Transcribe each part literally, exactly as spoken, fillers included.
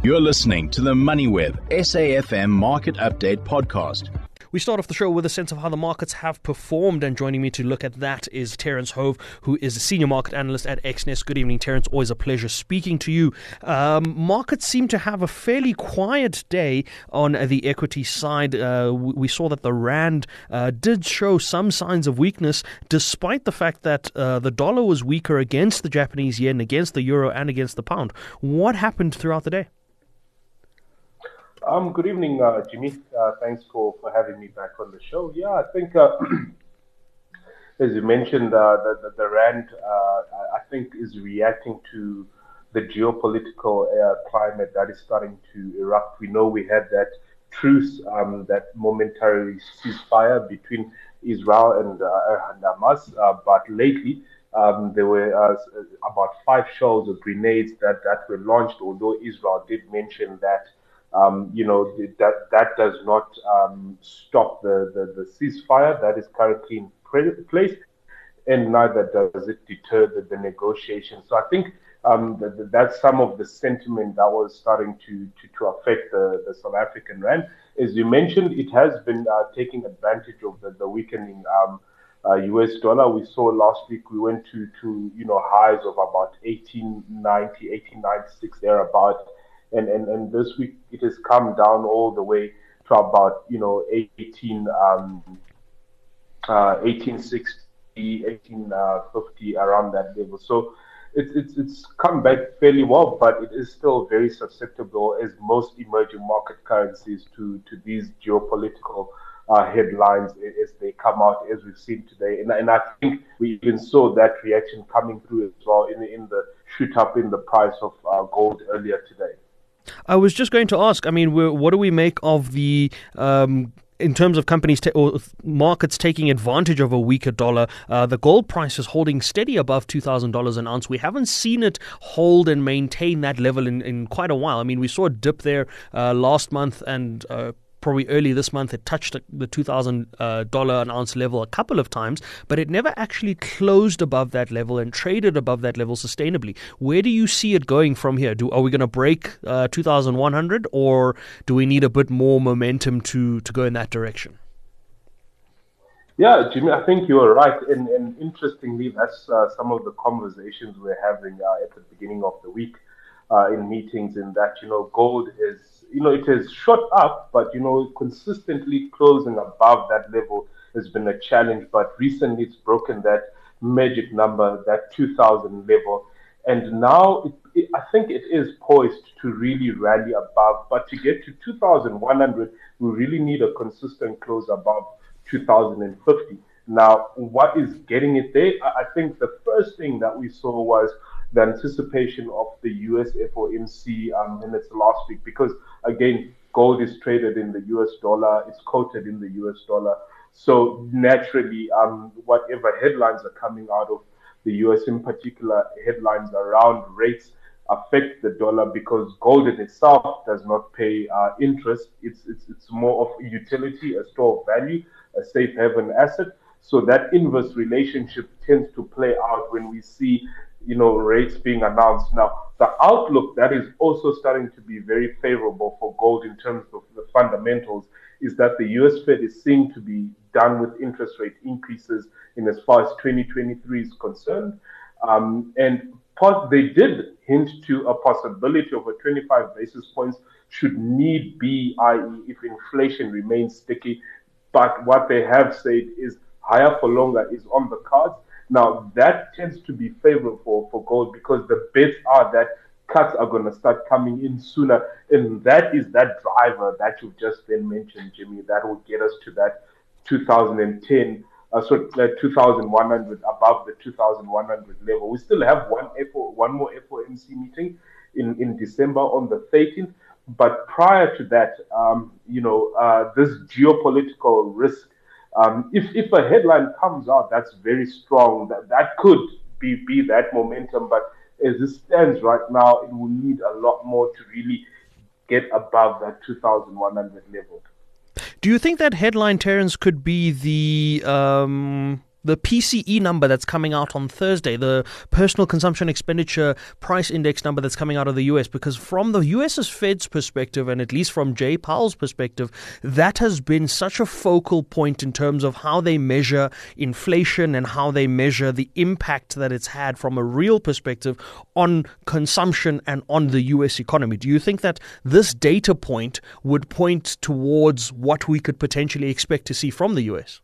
You're listening to the MoneyWeb S A F M Market Update Podcast. We start off the show with a sense of how the markets have performed, and joining me to look at that is Terence Hove, who is a senior market analyst at Exness. Good evening, Terence. Always a pleasure speaking to you. Um, markets seem to have a fairly quiet day on the equity side. Uh, we saw that the Rand uh, did show some signs of weakness, despite the fact that uh, the dollar was weaker against the Japanese yen, against the euro, and against the pound. What happened throughout the day? Um, good evening, uh, Jimmy. Uh, thanks for, for having me back on the show. Yeah, I think, uh, as you mentioned, uh, the, the, the Rand, uh, I think, is reacting to the geopolitical uh, climate that is starting to erupt. We know we had that truce, um, that momentary ceasefire between Israel and, uh, and Hamas, uh, but lately um, there were uh, about five shells of grenades that, that were launched, although Israel did mention that Um, you know, that that does not um, stop the, the, the ceasefire that is currently in place, and neither does it deter the, the negotiations. So I think um, that, that's some of the sentiment that was starting to, to, to affect the, the South African Rand. As you mentioned, it has been uh, taking advantage of the, the weakening um, uh, U S dollar. We saw last week we went to, to you know, highs of about eighteen ninety, eighteen ninety-six, thereabout. And, and and this week it has come down all the way to about, you know, eighteen, um, uh, eighteen sixty, eighteen fifty, around that level. So it's it's it's come back fairly well, but it is still very susceptible, as most emerging market currencies, to to these geopolitical uh, headlines as they come out, as we've seen today. And and I think we even saw that reaction coming through as well in the, in the shoot up in the price of uh, gold earlier today. I was just going to ask, I mean, what do we make of the, um, in terms of companies ta- or markets taking advantage of a weaker dollar? Uh, the gold price is holding steady above two thousand dollars an ounce. We haven't seen it hold and maintain that level in, in quite a while. I mean, we saw a dip there uh, last month, and uh, probably early this month it touched the two thousand dollars an ounce level a couple of times, but it never actually closed above that level and traded above that level sustainably. Where do you see it going from here? Do Are we going to break uh, two thousand one hundred, or do we need a bit more momentum to, to go in that direction? Yeah, Jimmy, I think you're right. And, and interestingly, that's uh, some of the conversations we're having uh, at the beginning of the week uh, in meetings, in that, you know, gold is, you know, it has shot up, but, you know, consistently closing above that level has been a challenge. But recently it's broken that magic number, that two thousand level. And now it, it, I think it is poised to really rally above. But to get to two thousand one hundred, we really need a consistent close above two thousand fifty. Now, what is getting it there? I think the first thing that we saw was the anticipation of the U S F O M C um, minutes last week, because, again, gold is traded in the U S dollar, it's quoted in the U S dollar. So naturally, um, whatever headlines are coming out of the U S, in particular headlines around rates, affect the dollar, because gold in itself does not pay uh, interest. It's, it's, it's more of a utility, a store of value, a safe haven asset. So that inverse relationship tends to play out when we see, you know, rates being announced. Now, the outlook that is also starting to be very favorable for gold in terms of the fundamentals is that the U S Fed is seen to be done with interest rate increases in as far as twenty twenty-three is concerned. Um, and pos- they did hint to a possibility of a twenty-five basis points should need be, that is if inflation remains sticky. But what they have said is higher for longer is on the cards. Now, that tends to be favorable for, for gold, because the bets are that cuts are going to start coming in sooner. And that is that driver that you just then mentioned, Jimmy, that will get us to that two thousand ten, uh, so that two thousand one hundred, above the two thousand one hundred level. We still have one F O, one more F O M C meeting in, in December on the thirteenth. But prior to that, um, you know, uh, this geopolitical risk, Um, if, if a headline comes out that's very strong, that, that could be, be that momentum. But as it stands right now, it will need a lot more to really get above that two thousand one hundred level. Do you think that headline, Terence, could be the um, the P C E number that's coming out on Thursday, the Personal Consumption Expenditure Price Index number that's coming out of the U S, because from the U S's Fed's perspective, and at least from Jay Powell's perspective, that has been such a focal point in terms of how they measure inflation and how they measure the impact that it's had from a real perspective on consumption and on the U S economy. Do you think that this data point would point towards what we could potentially expect to see from the U S?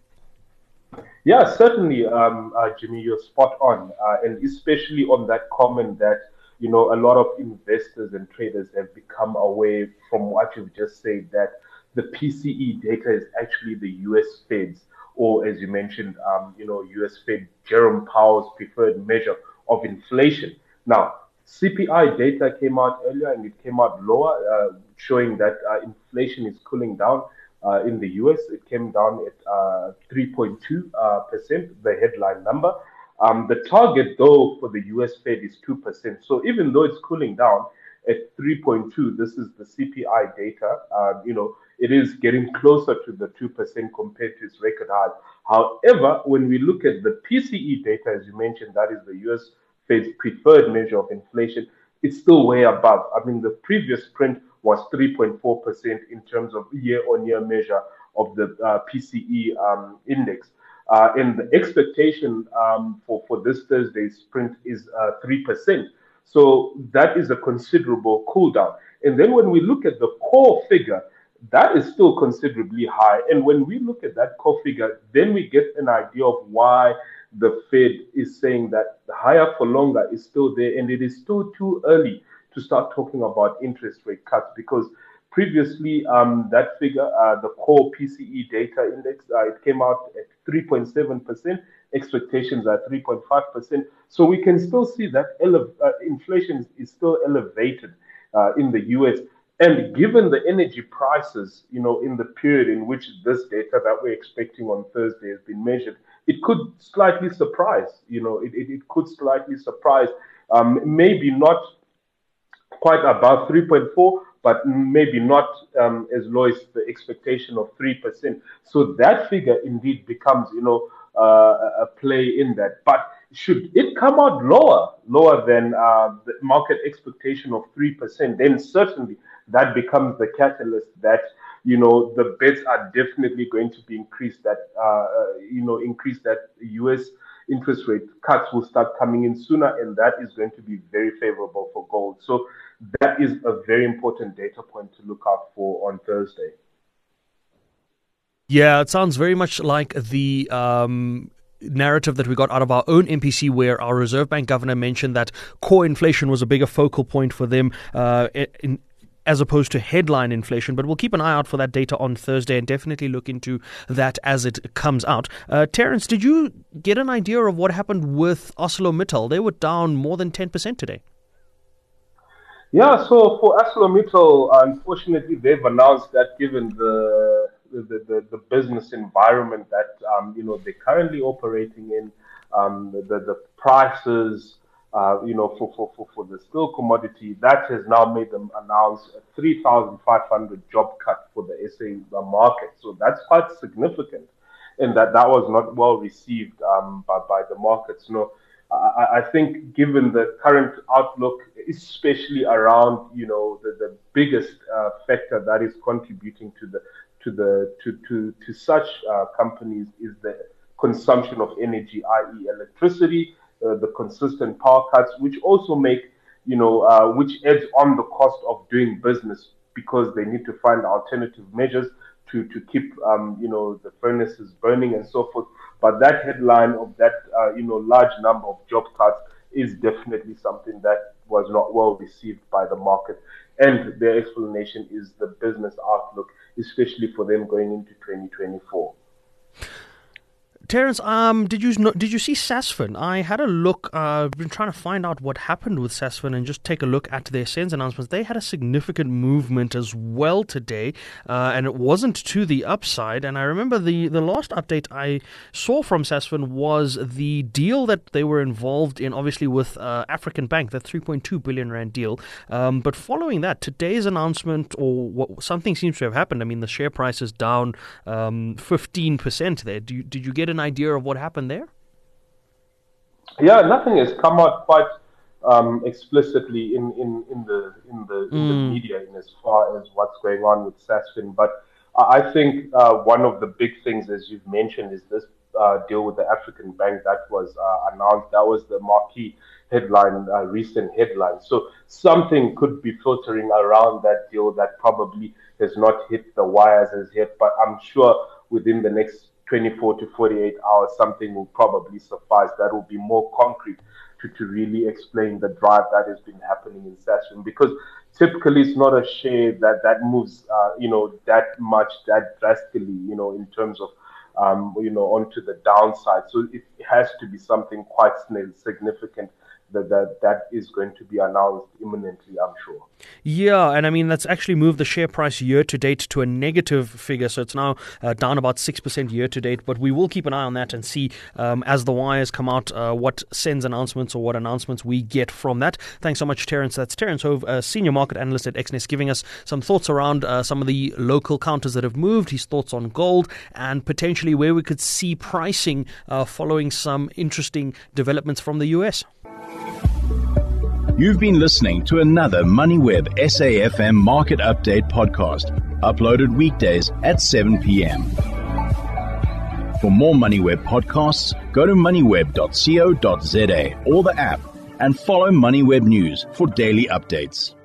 Yeah, certainly, um, uh, Jimmy, you're spot on, uh, and especially on that comment that, you know, a lot of investors and traders have become aware from what you've just said, that the P C E data is actually the U S Fed's, or as you mentioned, um, you know, U S Fed Jerome Powell's preferred measure of inflation. Now, C P I data came out earlier and it came out lower, uh, showing that uh, inflation is cooling down. Uh, in the U S, it came down at uh, three point two percent, uh, the headline number. Um, the target, though, for the U S Fed is two percent. So even though it's cooling down at three point two, this is the C P I data, uh, you know, it is getting closer to the two percent compared to its record high. However, when we look at the P C E data, as you mentioned, that is the U S Fed's preferred measure of inflation, it's still way above. I mean, the previous print was three point four percent in terms of year-on-year measure of the uh, P C E um, index. Uh, and the expectation um, for, for this Thursday's print is uh, three percent. So that is a considerable cool down. And then when we look at the core figure, that is still considerably high. And when we look at that core figure, then we get an idea of why the Fed is saying that the higher for longer is still there, and it is still too early to start talking about interest rate cuts, because previously um, that figure, uh, the core P C E data index, uh, it came out at three point seven percent. Expectations are three point five percent. So we can still see that ele- uh, inflation is still elevated uh, in the U S. And given the energy prices, you know, in the period in which this data that we're expecting on Thursday has been measured, it could slightly surprise, you know, it, it, it could slightly surprise, um, maybe not quite above three point four, but maybe not um, as low as the expectation of three percent. So that figure indeed becomes, you know, uh, a play in that. But should it come out lower, lower than uh, the market expectation of three percent, then certainly that becomes the catalyst that, you know, the bets are definitely going to be increased, that, uh, you know, increase that U S interest rate cuts will start coming in sooner, and that is going to be very favorable for gold. So that is a very important data point to look out for on Thursday. Yeah, it sounds very much like the um, narrative that we got out of our own M P C, where our Reserve Bank governor mentioned that core inflation was a bigger focal point for them uh, in as opposed to headline inflation. But we'll keep an eye out for that data on Thursday and definitely look into that as it comes out. Uh, Terence, did you get an idea of what happened with ArcelorMittal? They were down more than ten percent today. Yeah, so for ArcelorMittal, unfortunately, they've announced that given the the, the, the business environment that um, you know they're currently operating in, um, the, the prices, Uh, you know, for, for, for, for the steel commodity, that has now made them announce a three thousand five hundred job cut for the S A market. So that's quite significant, and that, that was not well received um, by, by the markets. You know, I, I think given the current outlook, especially around, you know, the, the biggest uh, factor that is contributing to the to the to to, to such uh, companies is the consumption of energy, that is electricity. Uh, the consistent power cuts, which also make, you know, uh, which adds on the cost of doing business, because they need to find alternative measures to, to keep, um, you know, the furnaces burning and so forth. But that headline of that, uh, you know, large number of job cuts is definitely something that was not well received by the market. And their explanation is the business outlook, especially for them going into twenty twenty-four. Terence, um, did you know, did you see Sasfin? I had a look. Uh, I've been trying to find out what happened with Sasfin and just take a look at their SENS announcements. They had a significant movement as well today, uh, and it wasn't to the upside. And I remember the, the last update I saw from Sasfin was the deal that they were involved in, obviously with uh, African Bank, that three point two billion rand deal. Um, but following that, today's announcement, or what, something seems to have happened. I mean, the share price is down um, fifteen percent there. Do you, did you get an an idea of what happened there? Yeah, nothing has come out quite um, explicitly in, in, in the in the in the Mm. media in as far as what's going on with Sasfin. But I I think uh, one of the big things, as you've mentioned, is this uh, deal with the African Bank that was uh, announced. That was the marquee headline, uh, recent headline. So something could be filtering around that deal that probably has not hit the wires as yet. But I'm sure within the next twenty-four to forty-eight hours, something will probably suffice that will be more concrete to, to really explain the drive that has been happening in Sasfin, because typically it's not a share that that moves, uh, you know, that much, that drastically, you know, in terms of, um, you know, onto the downside. So it has to be something quite significant that, that that is going to be announced imminently, I'm sure. Yeah, and I mean, that's actually moved the share price year to date to a negative figure. So it's now uh, down about six percent year to date. But we will keep an eye on that and see um, as the wires come out uh, what sends announcements or what announcements we get from that. Thanks so much, Terence. That's Terence Hove, uh, Senior Market Analyst at Exness, giving us some thoughts around uh, some of the local counters that have moved, his thoughts on gold, and potentially where we could see pricing uh, following some interesting developments from the U S. You've been listening to another MoneyWeb S A F M Market Update podcast, uploaded weekdays at seven p.m. For more MoneyWeb podcasts, go to moneyweb dot co dot za or the app and follow MoneyWeb News for daily updates.